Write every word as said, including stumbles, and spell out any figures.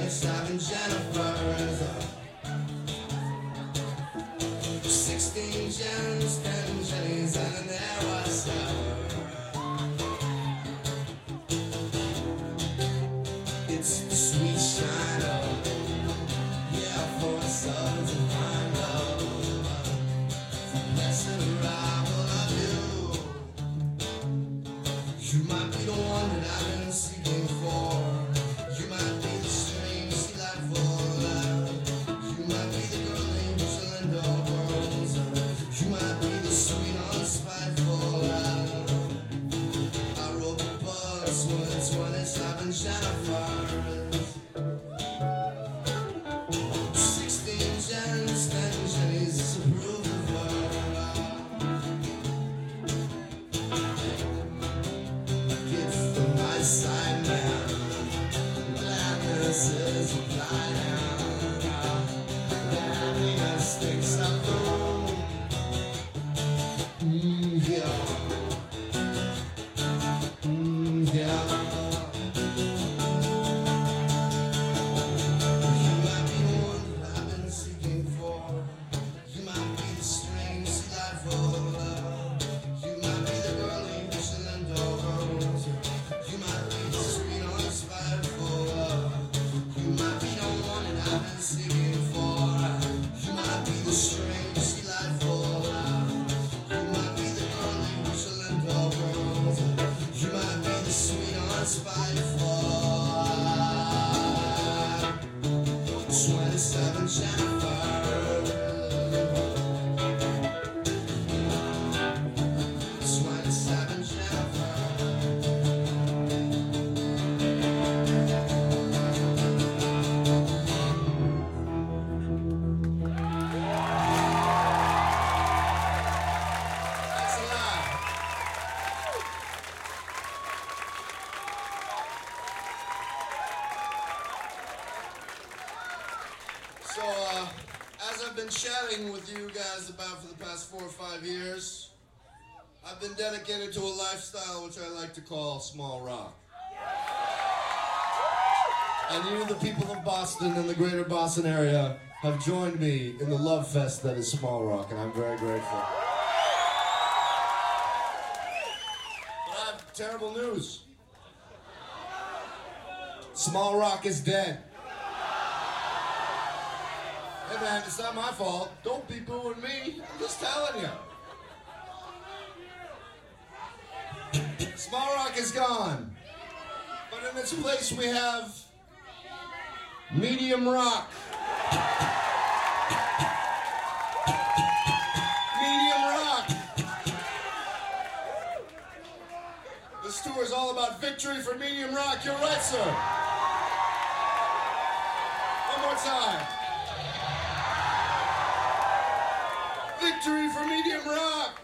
twenty-seven Jennifers, sixteen Jens, ten Jennies, and then there was her. It's the sweet shine of, yeah, four sons and fine love, the blessed arrival of you. You might be the one that I've been seeking for. You might be the strange, delightful love. You might be the girl named Jill Rose. You might be the sweet, unspiteful love. I wrote the books with twenty-seven Jennifers, sixteen Jens, ten Jennies approve of her. It's the right side man. Gladness is a blind hand. Happiness takes up the room. Mm, yeah. Mm, yeah. You might be the one that I've been seeking for. You might be the strange, delightful love. You might be the girl named Jill Rose. You might be the sweet, unspiteful love. You might be the one that I've been seeking for. You might be the strange, delightful love. You might be the girl named Jill Rose. You might be the sweet, unspiteful love. twenty-seven Jennifers, twenty-seven Jennifers. Thanks a lot. So, uh, as I've been chatting with you guys about for the past four or five years, I've been dedicated to a lifestyle which I like to call small rock. And you, the people of Boston and the greater Boston area, have joined me in the love fest that is small rock, and I'm very grateful. But I have terrible news. Small rock is dead. Hey man, it's not my fault. Don't be booing me. I'm just telling you. Small rock is gone. But in its place we have medium rock. Medium rock. This tour is all about victory for medium rock. You're right, sir. One more time. Victory for medium rock.